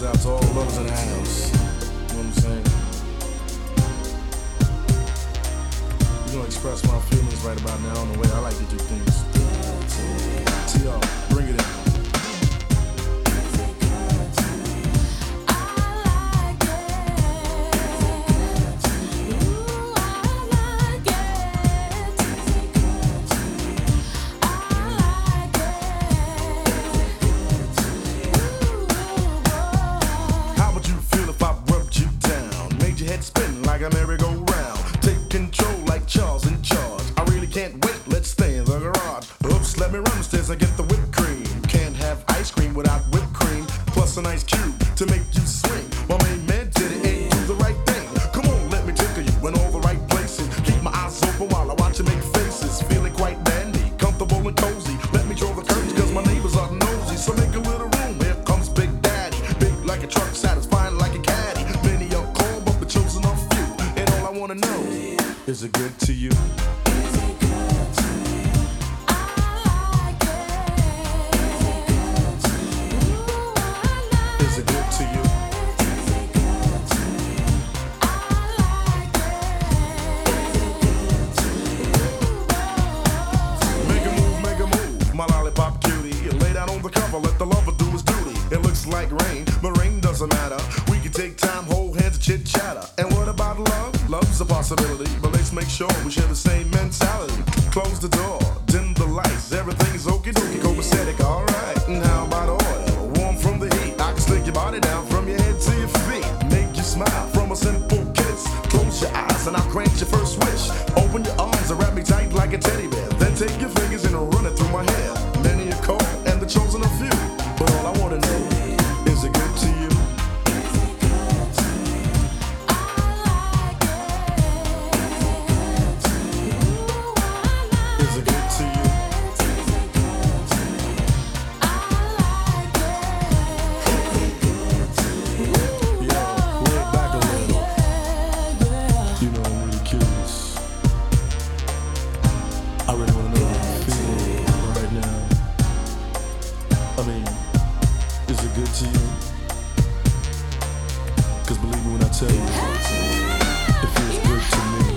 goes out to all the lovers in the house. You know what I'm saying? You're gonna express my feelings right about now on the way I like to do things. T.R., bring it in. Like a merry-go-round, take control like Charles in charge. I really can't wait, let's stay in the garage. Oops, let me run upstairs and get the whipped cream. Can't have ice cream without whipped cream, plus an ice cube to make you swing. My main man did it and do the right thing. Come on, let me tickle you in all the right places. Keep my eyes open while I watch you make faces. Feeling quite dandy, comfortable and cozy. Let me draw the curtains cause my neighbors are nosy. So make a little room, here comes Big Daddy. Big like a truck, satisfying like a caddy. Many are called but the chosen are few. I wanna know, is it good to you? Is it good to you? I like it. Is it good to you? Is it good to you? Is it good to you? I like it. Make a move, my lollipop cutie. Lay down on the cover, let the lover do his duty. It looks like rain, but rain doesn't matter. We can take time, hold hands, and chit chatter. And what about love? Love's a possibility, but let's make sure we share the same mentality. Close the door, dim the lights, everything's okie dokie, copacetic, alright. And how about oil? Warm from the heat, I can slick your body down from your head to your feet. Make you smile from a simple kiss. Close your eyes and I'll grant your first wish. Open your arms and wrap me tight like a teddy bear. Then take your fingers and run it through my hair. Many are called and the chosen are few, but all I wanna know, is it good to you? I really wanna know how you feel right now. I mean, is it good to you? Cause believe me when I tell you, it feels good to me.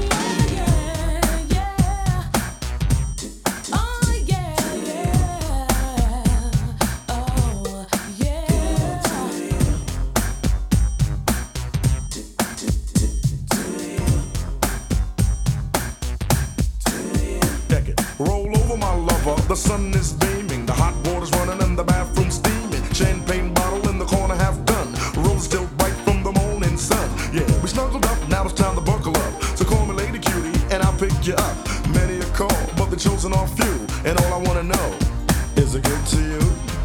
Roll over my lover, the sun is beaming, the hot water's running and the bathroom steaming. Champagne bottle in the corner half done, rose still bright from the morning sun. Yeah, we snuggled up, now it's time to buckle up. So call me Lady Cutie and I'll pick you up. Many are called, but the chosen are few, and all I wanna know, is it good to you?